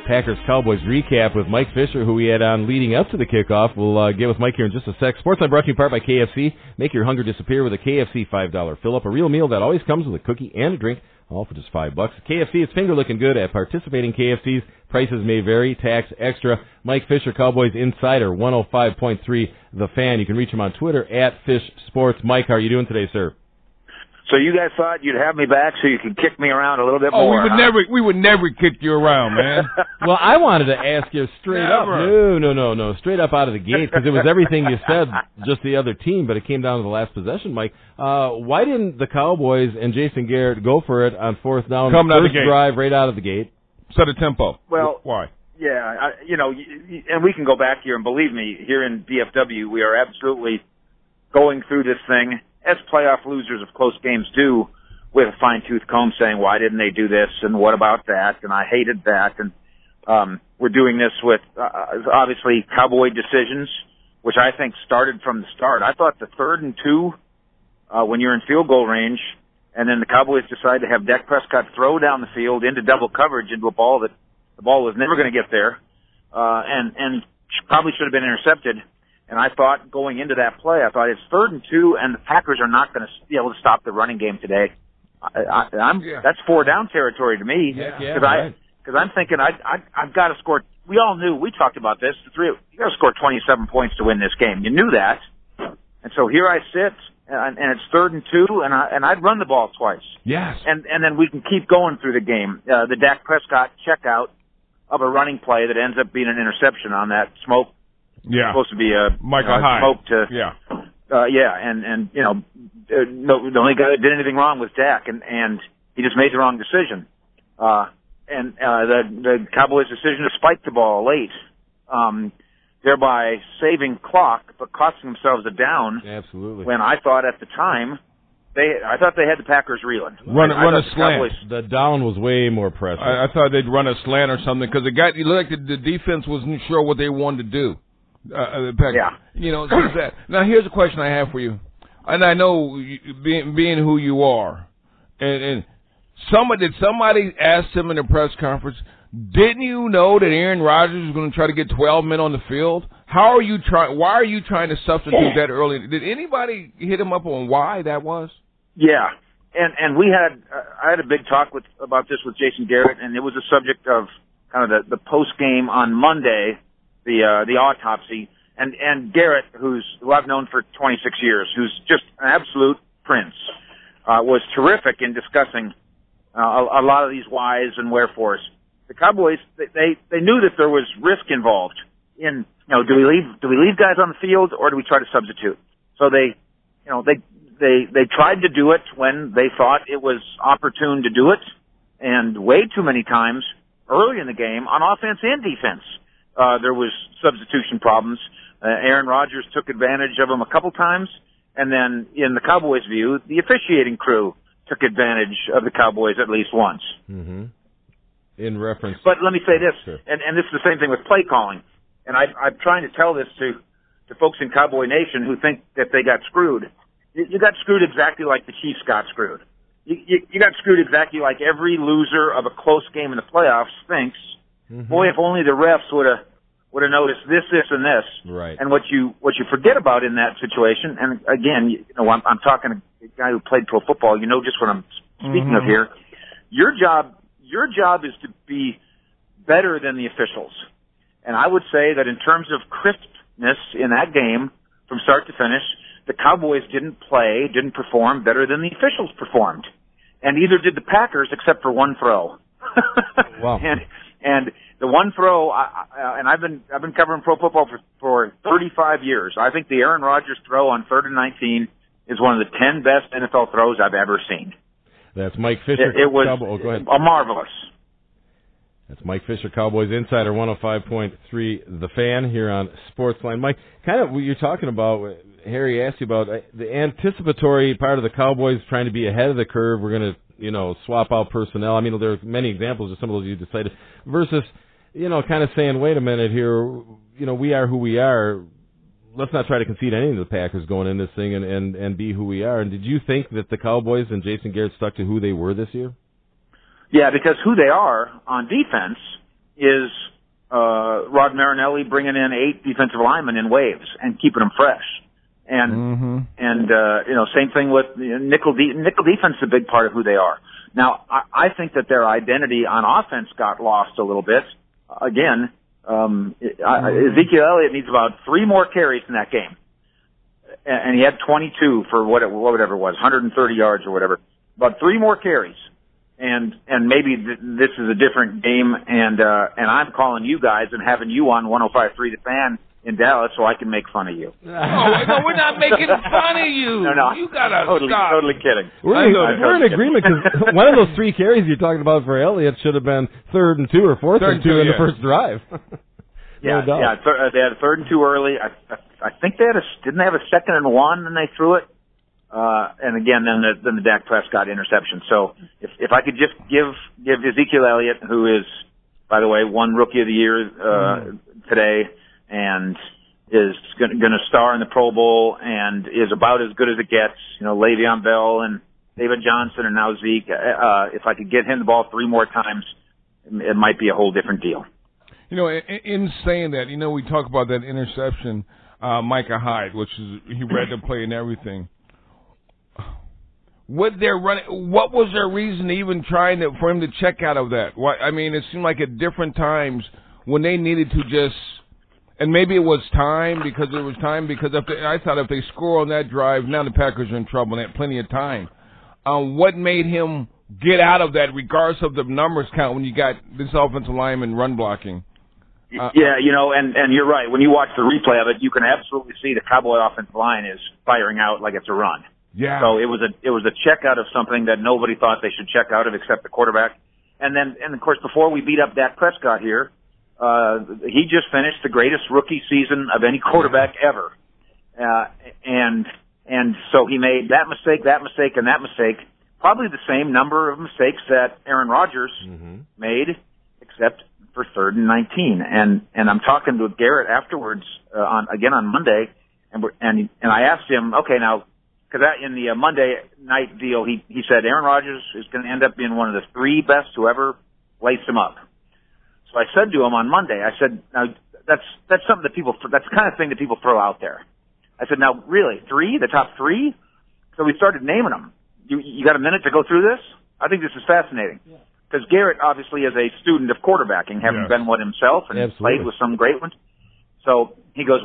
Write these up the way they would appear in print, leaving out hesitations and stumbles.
Packers-Cowboys recap with Mike Fisher, who we had on leading up to the kickoff. We'll get with Mike here in just a sec. Sportsline brought to you in part by KFC. Make your hunger disappear with a KFC $5 fill-up, a real meal that always comes with a cookie and a drink, all for just $5. KFC is finger-looking good at participating KFCs. Prices may vary, tax extra. Mike Fisher, Cowboys Insider, 105.3 The Fan. You can reach him on Twitter at FishSports. Mike, how are you doing today, sir? So you guys thought you'd have me back so you could kick me around a little bit more? We would never kick you around, man. Well, I wanted to ask you straight up. No, straight up out of the gate, because it was everything you said, just the other team, but it came down to the last possession, Mike. Why didn't the Cowboys and Jason Garrett go for it on fourth down, first drive right out of the gate? Set a tempo. Well, why? Yeah, and we can go back here, and believe me, here in DFW, we are absolutely going through this thing, as playoff losers of close games do, with a fine-tooth comb saying, why didn't they do this, and what about that, and I hated that, and we're doing this with, obviously, Cowboy decisions, which I think started from the start. I thought the 3rd and 2, when you're in field goal range, and then the Cowboys decide to have Dak Prescott throw down the field into double coverage into a ball that the ball was never going to get there, and probably should have been intercepted. And I thought going into that play, I thought it's 3rd and 2, and the Packers are not going to be able to stop the running game today. That's 4 down territory to me, because I'm thinking I've got to score. We all knew, we talked about this. You got to score 27 points to win this game. You knew that, and so here I sit, and it's 3rd and 2, and I'd run the ball twice. Yes, and then we can keep going through the game. The Dak Prescott checkout of a running play that ends up being an interception on that smoke. Yeah, supposed to be a Michael Hyde. Smoke to and the only guy that did anything wrong was Dak, and he just made the wrong decision. The Cowboys' decision to spike the ball late, thereby saving clock but costing themselves a down. Absolutely. When I thought at the time I thought they had the Packers reeling. Run a slant. The down was way more pressure. I thought they'd run a slant or something because it looked like the defense wasn't sure what they wanted to do. The Packers. Now here's a question I have for you, and I know being who you are, and did somebody ask him in the press conference, didn't you know that Aaron Rodgers was going to try to get 12 men on the field? Why are you trying to substitute that early? Did anybody hit him up on why that was? Yeah, and I had a big talk about this with Jason Garrett, and it was a subject of kind of the post game on Monday. The autopsy, and Garrett, who I've known for 26 years, who's just an absolute prince, was terrific in discussing a lot of these whys and wherefores. The Cowboys, they knew that there was risk involved in, do we leave guys on the field or do we try to substitute? So they tried to do it when they thought it was opportune to do it, and way too many times early in the game on offense and defense. There was substitution problems. Aaron Rodgers took advantage of them a couple times, and then in the Cowboys' view, the officiating crew took advantage of the Cowboys at least once. Mm-hmm. In reference. But let me say this, and this is the same thing with play calling, and I'm trying to tell this to folks in Cowboy Nation who think that they got screwed. You got screwed exactly like the Chiefs got screwed. You got screwed exactly like every loser of a close game in the playoffs thinks. Mm-hmm. Boy, if only the refs would have noticed this, and this. Right. And what you forget about in that situation, and again, I'm talking to a guy who played pro football. You know just what I'm speaking of here. Your job is to be better than the officials. And I would say that in terms of crispness in that game, from start to finish, the Cowboys didn't perform better than the officials performed. And either did the Packers, except for one throw. Wow. And the one throw, and I've been covering pro football for 35 years. I think the Aaron Rodgers throw on 3rd and 19 is one of the 10 best NFL throws I've ever seen. That's Mike Fisher. It was go ahead. Marvelous. That's Mike Fisher, Cowboys Insider, 105.3 The Fan here on Sportsline. Mike, kind of what you're talking about, Harry asked you about the anticipatory part of the Cowboys trying to be ahead of the curve. We're going to, swap out personnel. I mean, there are many examples of some of those you decided versus, kind of saying, wait a minute here, we are who we are. Let's not try to concede any of the Packers going in this thing and be who we are. And did you think that the Cowboys and Jason Garrett stuck to who they were this year? Yeah, because who they are on defense is Rod Marinelli bringing in 8 defensive linemen in waves and keeping them fresh. And same thing with nickel defense is a big part of who they are. Now, I think that their identity on offense got lost a little bit. Again, Ezekiel Elliott needs about 3 more carries in that game. And he had 22 for whatever it was, 130 yards or whatever. About 3 more carries. And maybe this is a different game, and I'm calling you guys and having you on 105.3 The Fan in Dallas so I can make fun of you. No, we're not making fun of you. No. You gotta stop. Totally kidding. We're in agreement because one of those 3 carries you're talking about for Elliott should have been 3rd and 2 or 4th and 2 in the first drive. They had a 3rd and 2 early. I think didn't they have a 2nd and 1 and they threw it. And again, then the Dak Prescott interception. So if I could just give Ezekiel Elliott, who is, by the way, won Rookie of the Year today, and is going to star in the Pro Bowl, and is about as good as it gets. Le'Veon Bell and David Johnson, and now Zeke. If I could get him the ball 3 more times, it might be a whole different deal. In saying that, we talk about that interception, Micah Hyde, which is he read the play and everything. What was their reason even trying for him to check out of that? It seemed like at different times when they needed to just, and maybe it was time because I thought if they score on that drive, now the Packers are in trouble and they had plenty of time. What made him get out of that, regardless of the numbers count, when you got this offensive lineman run blocking? And you're right. When you watch the replay of it, you can absolutely see the Cowboy offensive line is firing out like it's a run. Yeah. So it was a check out of something that nobody thought they should check out of except the quarterback. And of course, before we beat up Dak Prescott here, he just finished the greatest rookie season of any quarterback ever. And so he made that mistake, and that mistake. Probably the same number of mistakes that Aaron Rodgers made, except for 3rd and 19. And I'm talking to Garrett afterwards on Monday, and I asked him, okay, now, because in the Monday night deal, he said Aaron Rodgers is going to end up being one of the 3 best who ever laced him up. So I said to him on Monday, I said, now that's something that that's the kind of thing that people throw out there. I said, now really, 3, the top 3? So we started naming them. You got a minute to go through this? I think this is fascinating. Because Garrett obviously is a student of quarterbacking, having been one himself and played with some great ones. So he goes,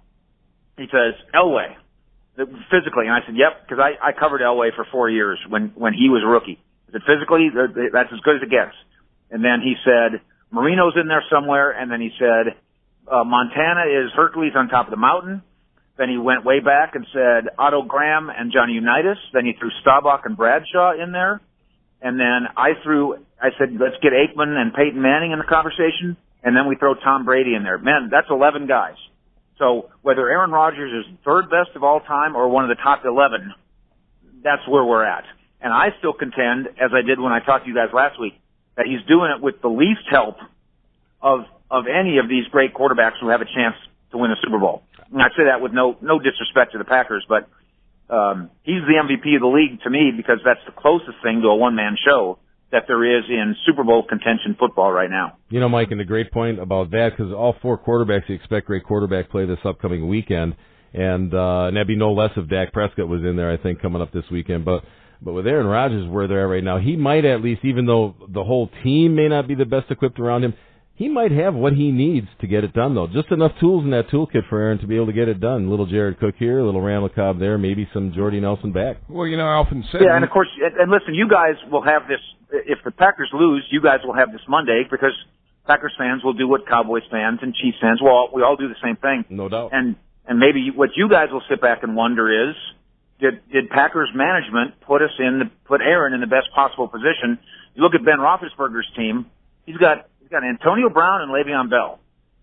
he says, Elway, physically. And I said, yep, because I covered Elway for 4 years when he was a rookie. I said, physically, that's as good as it gets. And then he said, Marino's in there somewhere. And then he said, Montana is Hercules on top of the mountain. Then he went way back and said Otto Graham and Johnny Unitas. Then he threw Staubach and Bradshaw in there. And then I said, let's get Aikman and Peyton Manning in the conversation. And then we throw Tom Brady in there. Man, that's 11 guys. So whether Aaron Rodgers is 3rd best of all time or one of the top 11, that's where we're at. And I still contend, as I did when I talked to you guys last week, that he's doing it with the least help of any of these great quarterbacks who have a chance to win a Super Bowl. And I say that with no disrespect to the Packers, but he's the MVP of the league to me because that's the closest thing to a one-man show that there is in Super Bowl contention football right now. Mike, and a great point about that because all 4 quarterbacks, you expect great quarterback play this upcoming weekend, and that'd be no less if Dak Prescott was in there, I think, coming up this weekend. But with Aaron Rodgers where they're at right now, he might at least, even though the whole team may not be the best equipped around him, he might have what he needs to get it done, though. Just enough tools in that toolkit for Aaron to be able to get it done. Little Jared Cook here, a little Randall Cobb there, maybe some Jordy Nelson back. Well, I often say... Yeah, and of course, and listen, you guys will have this... If the Packers lose, you guys will have this Monday because Packers fans will do what Cowboys fans and Chiefs fans, we all do the same thing. No doubt. And maybe what you guys will sit back and wonder is, did Packers management put Aaron in the best possible position? You look at Ben Roethlisberger's team, he's got Antonio Brown and Le'Veon Bell.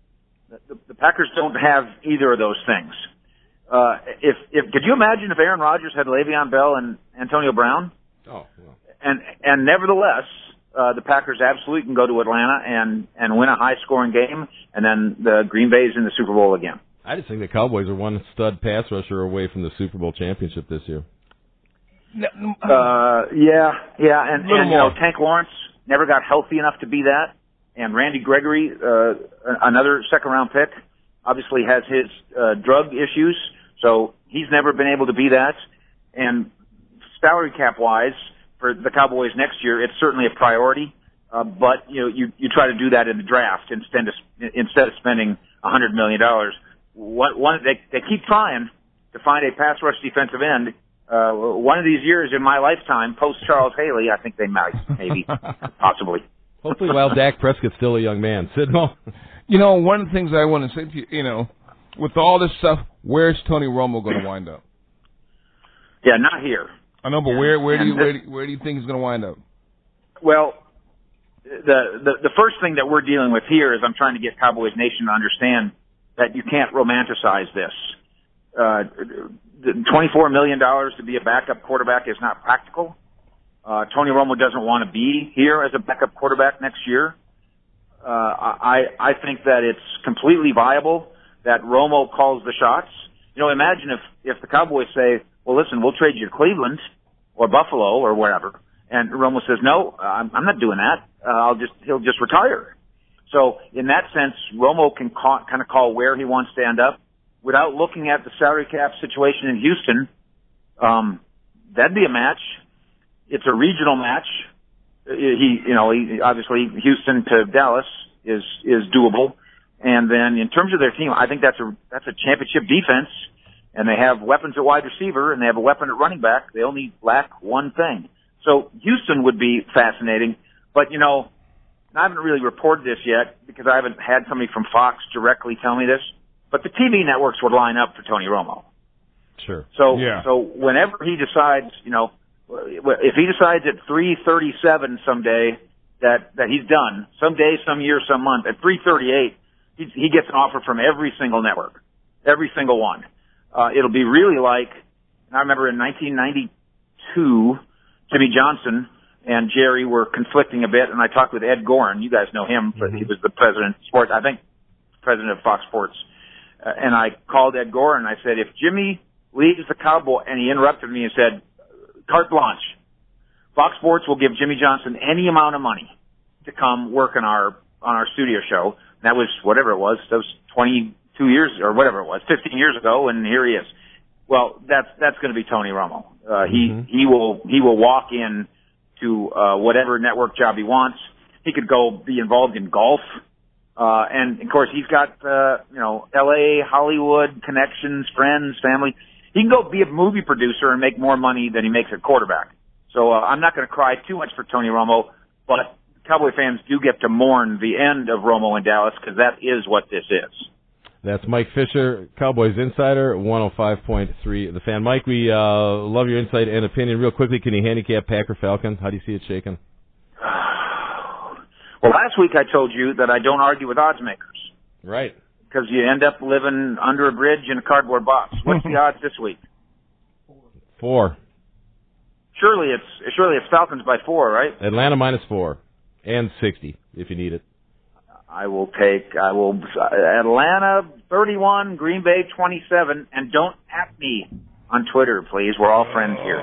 The Packers don't have either of those things. Could you imagine if Aaron Rodgers had Le'Veon Bell and Antonio Brown? Oh, well. And nevertheless, the Packers absolutely can go to Atlanta and win a high-scoring game, and then the Green Bay's in the Super Bowl again. I just think the Cowboys are one stud pass rusher away from the Super Bowl championship this year. And Tank Lawrence never got healthy enough to be that. And Randy Gregory, another second-round pick, obviously has his drug issues, so he's never been able to be that. And salary cap-wise, for the Cowboys next year, it's certainly a priority. But you try to do that in the draft instead of spending $100 million. They keep trying to find a pass rush defensive end. One of these years in my lifetime, post Charles Haley, I think they might, maybe, possibly. Hopefully, while Dak Prescott's still a young man. Sidmo? One of the things I want to say to you, with all this stuff, where's Tony Romo going to wind up? Yeah, not here. I know, but where do you think he's going to wind up? Well, the first thing that we're dealing with here is I'm trying to get Cowboys Nation to understand that you can't romanticize this. $24 million to be a backup quarterback is not practical. Tony Romo doesn't want to be here as a backup quarterback next year. I think that it's completely viable that Romo calls the shots. Imagine if the Cowboys say, well, listen, we'll trade you to Cleveland or Buffalo or wherever. And Romo says, no, I'm not doing that. He'll just retire. So in that sense, Romo can kind of call where he wants to end up without looking at the salary cap situation in Houston. That'd be a match. It's a regional match. He obviously Houston to Dallas is doable. And then in terms of their team, I think that's a championship defense, and they have weapons at wide receiver and they have a weapon at running back. They only lack one thing. So Houston would be fascinating, but I haven't really reported this yet because I haven't had somebody from Fox directly tell me this, but the TV networks would line up for Tony Romo. Sure. So whenever he decides, if he decides at 3:37 someday that he's done, someday, some year, some month, at 3:38, he gets an offer from every single network, every single one. It'll be really like, I remember in 1992, Jimmy Johnson and Jerry were conflicting a bit, and I talked with Ed Goren. You guys know him, but he was the president of sports, I think, president of Fox Sports. And I called Ed Goren, and I said, if Jimmy leaves the Cowboy, and he interrupted me and said, carte blanche, Fox Sports will give Jimmy Johnson any amount of money to come work on our studio show. And that was whatever it was. That was 22 years or whatever it was, 15 years ago, and here he is. Well, that's going to be Tony Romo. He will walk in to whatever network job he wants. He could go be involved in golf, and of course he's got L.A., Hollywood connections, friends, family. He can go be a movie producer and make more money than he makes at quarterback. So I'm not going to cry too much for Tony Romo, but Cowboy fans do get to mourn the end of Romo in Dallas because that is what this is. That's Mike Fisher, Cowboys Insider, 105.3 The Fan. Mike, we love your insight and opinion. Real quickly, can you handicap Packer Falcon? How do you see it shaking? Well, last week I told you that I don't argue with odds makers. Right. Because you end up living under a bridge in a cardboard box. What's the odds this week? 4. Surely it's Falcons by 4, right? Atlanta -4 and 60 if you need it. I will Atlanta 31, Green Bay 27, and don't at me on Twitter, please. We're all friends here.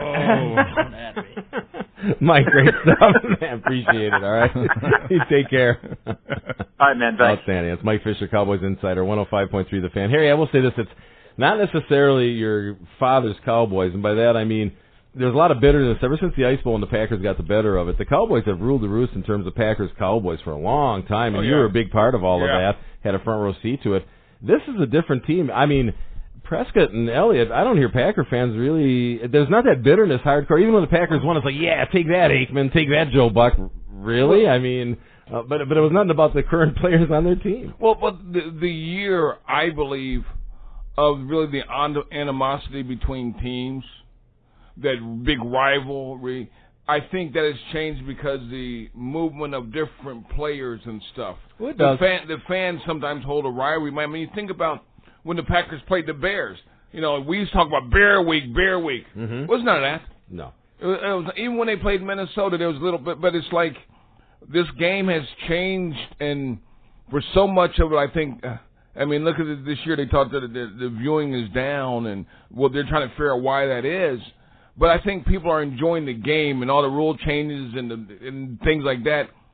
Mike, great stuff, man. Appreciate it, all right? You take care. All right, man. Thanks. Outstanding. It's Mike Fisher, Cowboys Insider, 105.3 The Fan. Harry, I will say this. It's not necessarily your father's Cowboys, and by that I mean there's a lot of bitterness ever since the Ice Bowl and the Packers got the better of it. The Cowboys have ruled the roost in terms of Packers-Cowboys for a long time, and you were a big part of all of that, had a front row seat to it. This is a different team. I mean, Prescott and Elliott, I don't hear Packer fans really, there's not that bitterness hardcore. Even when the Packers won, it's like, yeah, take that, Aikman, take that, Joe Buck. Really? I mean, but it was nothing about the current players on their team. Well, but the year, I believe, of really the animosity between teams, that big rivalry, I think that has changed because the movement of different players and stuff. Well, it does. The fans sometimes hold a rivalry. I mean, you think about when the Packers played the Bears. We used to talk about Bear Week. Mm-hmm. It was none of that. No. It was, even when they played Minnesota, there was a little bit, but it's like this game has changed, and for so much of it, I think. I mean, look at it this year. They talked that the viewing is down, and they're trying to figure out why that is. But I think people are enjoying the game and all the rule changes and things like that.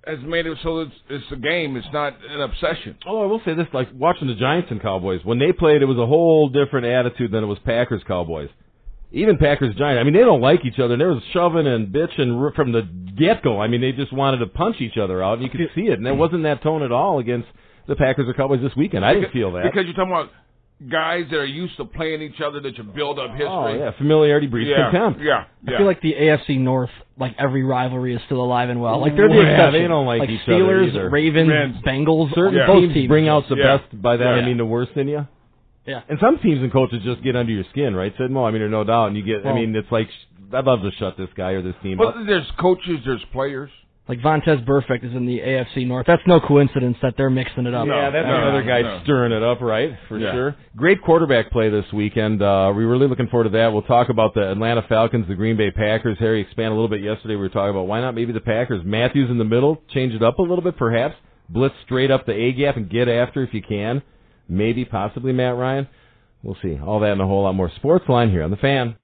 has made it so it's a game. It's not an obsession. Oh, I will say this, like watching the Giants and Cowboys, when they played, it was a whole different attitude than it was Packers-Cowboys. Even Packers-Giants, I mean, they don't like each other. There was shoving and bitching from the get-go. I mean, they just wanted to punch each other out, and you could see it. And there wasn't that tone at all against the Packers or Cowboys this weekend. I didn't feel that. Because you're talking about guys that are used to playing each other, that you build up history. Oh, yeah, familiarity breeds contempt. Yeah. I feel like the AFC North, like every rivalry is still alive and well. Like they're the exception. They don't like each Steelers, other either. Ravens, Bengals. Certain teams bring out the best. By that, I mean the worst in you. Yeah. And some teams and coaches just get under your skin, right, Sid Mo? I mean, there's no doubt. And you get, I mean, it's like, I'd love to shut this guy or this team up. But there's coaches, there's players. Like Vontaze Burfict is in the AFC North. That's no coincidence that they're mixing it up. Yeah, that's another guy stirring it up, right? For sure. Great quarterback play this weekend. We're really looking forward to that. We'll talk about the Atlanta Falcons, the Green Bay Packers. Harry expanded a little bit yesterday. We were talking about why not maybe the Packers. Matthews in the middle, change it up a little bit perhaps. Blitz straight up the A-gap and get after if you can. Maybe, possibly Matt Ryan. We'll see. All that and a whole lot more. Sportsline here on The Fan.